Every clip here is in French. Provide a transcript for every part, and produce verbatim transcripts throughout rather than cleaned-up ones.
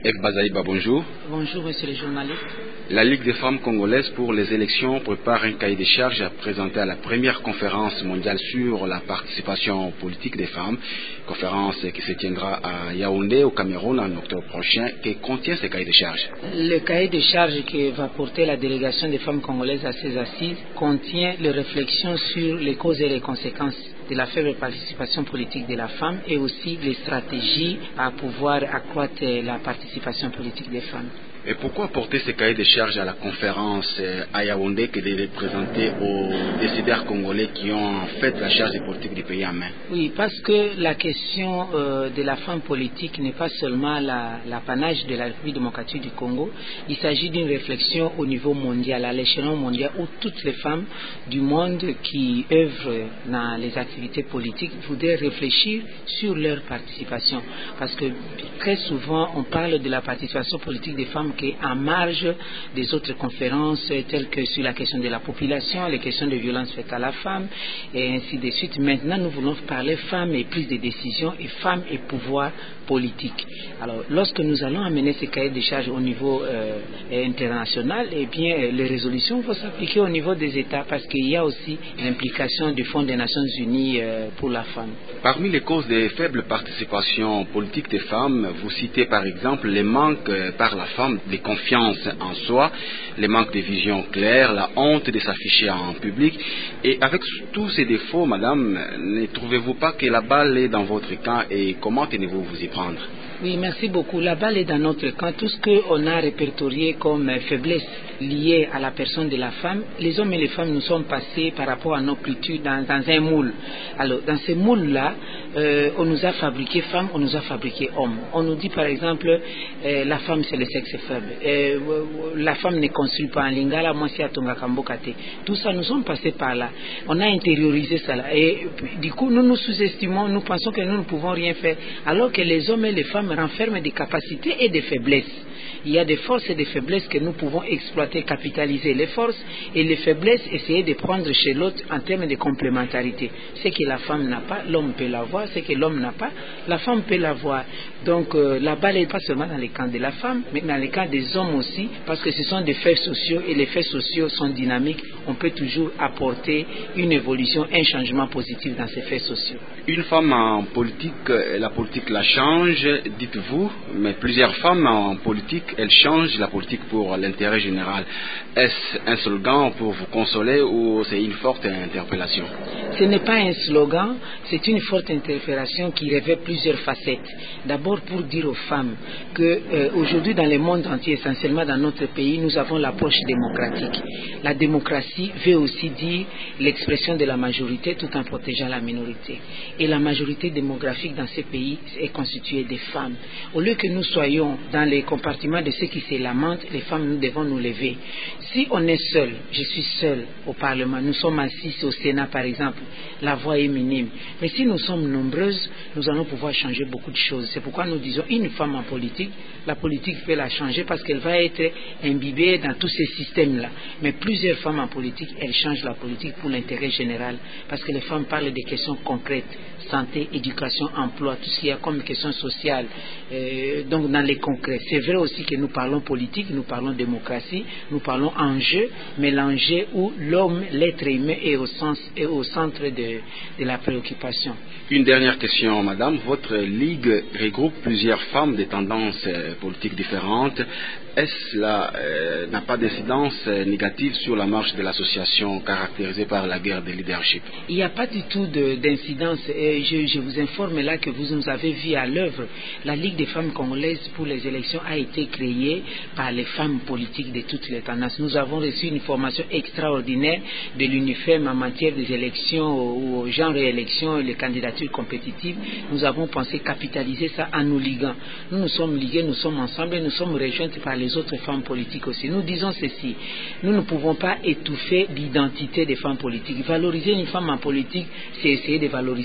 Eve Bazaïba, bonjour. Bonjour, monsieur le journaliste. La Ligue des femmes congolaises pour les élections prépare un cahier de charges à présenter à la première conférence mondiale sur la participation politique des femmes, conférence qui se tiendra à Yaoundé, au Cameroun, en octobre prochain. Que contient ce cahier de charges? Le cahier de charges que va porter la délégation des femmes congolaises à ces assises contient les réflexions sur les causes et les conséquences de la faible participation politique de la femme et aussi les stratégies à pouvoir accroître la participation politique des femmes. Et pourquoi porter ce cahier de charges à la conférence à Yaoundé que de les présenter aux décideurs congolais qui ont en fait la charge des politiques du pays en main? Oui, parce que la question euh, de la femme politique n'est pas seulement l'apanage de la République démocratique du Congo. Il s'agit d'une réflexion au niveau mondial, à l'échelon mondial, où toutes les femmes du monde qui œuvrent dans les activités politiques voudraient réfléchir sur leur participation. Parce que très souvent, on parle de la participation politique des femmes qui est en marge des autres conférences telles que sur la question de la population, les questions de violence faites à la femme et ainsi de suite. Maintenant, nous voulons parler femmes et prise de décision et femmes et pouvoir politique. Alors, lorsque nous allons amener ces cahiers de charges au niveau euh, international, eh bien, les résolutions vont s'appliquer au niveau des États parce qu'il y a aussi l'implication du Fonds des Nations Unies euh, pour la femme. Parmi les causes de faible participation politique des femmes, vous citez par exemple les manques euh, par la femme de confiance en soi, les manques de vision claire, la honte de s'afficher en public. Et avec tous ces défauts, madame, ne trouvez-vous pas que la balle est dans votre camp et comment tenez-vous vous y prendre? Oui, merci beaucoup. La balle est dans notre camp. Tout ce qu'on a répertorié comme faiblesse liée à la personne de la femme, les hommes et les femmes nous sommes passés par rapport à nos cultures dans, dans un moule. Alors, dans ce moule-là, euh, on nous a fabriqué femmes, on nous a fabriqué hommes. On nous dit par exemple, euh, la femme c'est le sexe faible. Euh, la femme ne construit pas en lingala, moi c'est à Tongakambokate. Tout ça, nous sommes passés par là. On a intériorisé ça là. Et du coup, nous nous sous-estimons, nous pensons que nous ne pouvons rien faire. Alors que les hommes et les femmes renferment des capacités et des faiblesses. Il y a des forces et des faiblesses que nous pouvons exploiter, capitaliser les forces et les faiblesses, essayer de prendre chez l'autre en termes de complémentarité. Ce que la femme n'a pas, l'homme peut l'avoir. Ce que l'homme n'a pas, la femme peut l'avoir. Donc euh, la balle n'est pas seulement dans les camps de la femme, mais dans les camps des hommes aussi, parce que ce sont des faits sociaux et les faits sociaux sont dynamiques. On peut toujours apporter une évolution, un changement positif dans ces faits sociaux. Une femme en politique, la politique la change, dites-vous, mais plusieurs femmes en politique, elles changent la politique pour l'intérêt général. Est-ce un slogan pour vous consoler ou c'est une forte interpellation? Ce n'est pas un slogan, c'est une forte interpellation qui revêt plusieurs facettes. D'abord pour dire aux femmes qu'aujourd'hui euh, dans le monde entier, essentiellement dans notre pays, nous avons l'approche démocratique. La démocratie veut aussi dire l'expression de la majorité tout en protégeant la minorité. Et la majorité démographique dans ces pays est constituée des femmes. Au lieu que nous soyons dans les compartiments de ceux qui se lamentent, les femmes, nous devons nous lever. Si on est seul, je suis seul au Parlement, nous sommes assis au Sénat par exemple, la voix est minime. Mais si nous sommes nombreuses, nous allons pouvoir changer beaucoup de choses. C'est pourquoi nous disons une femme en politique, la politique peut la changer parce qu'elle va être imbibée dans tous ces systèmes-là. Mais plusieurs femmes en politique, elles changent la politique pour l'intérêt général parce que les femmes parlent des questions concrètes. Santé, éducation, emploi, tout ce qu'il y a comme question sociale, euh, donc dans les concrets. C'est vrai aussi que nous parlons politique, nous parlons démocratie, nous parlons enjeu, mais l'enjeu où l'homme, l'être humain est au, sens, est au centre de, de la préoccupation. Une dernière question, madame. Votre ligue regroupe plusieurs femmes de tendances euh, politiques différentes. Est-ce là euh, n'a pas d'incidence euh, négative sur la marche de l'association caractérisée par la guerre de leadership? Il n'y a pas du tout d'incidence. Je, je vous informe là que vous nous avez vu à l'œuvre. La Ligue des femmes congolaises pour les élections a été créée par les femmes politiques de toutes les tendances. Nous avons reçu une formation extraordinaire de l'UNIFEM en matière des élections ou genre élections et les candidatures compétitives. Nous avons pensé capitaliser ça en nous liguant. Nous nous sommes ligués, nous sommes ensemble et nous sommes rejointes par les autres femmes politiques aussi. Nous disons ceci, nous ne pouvons pas étouffer l'identité des femmes politiques. Valoriser une femme en politique, c'est essayer de valoriser son identité.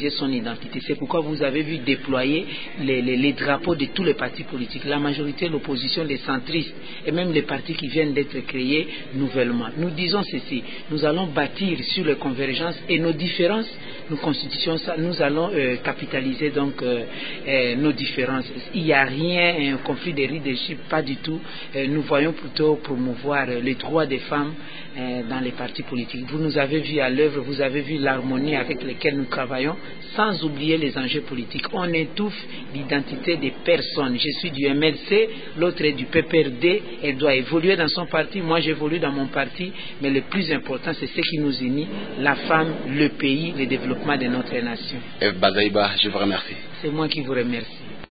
d'identité. C'est pourquoi vous avez vu déployer les, les, les drapeaux de tous les partis politiques. La majorité, l'opposition, les centristes et même les partis qui viennent d'être créés nouvellement. Nous disons ceci, nous allons bâtir sur les convergences et nos différences, nous constituons ça, nous allons euh, capitaliser donc euh, euh, nos différences. Il n'y a rien, un conflit de leadership, pas du tout. Euh, nous voyons plutôt promouvoir euh, les droits des femmes euh, dans les partis politiques. Vous nous avez vu à l'œuvre, vous avez vu l'harmonie avec laquelle nous travaillons, sans oublier les enjeux politiques. On étouffe l'identité des personnes. Je suis du M L C, l'autre est du P P R D, elle doit évoluer dans son parti, moi j'évolue dans mon parti, mais le plus important c'est ce qui nous unit, la femme, le pays, le développement de notre nation. Eve Bazaïba, je vous remercie. C'est moi qui vous remercie.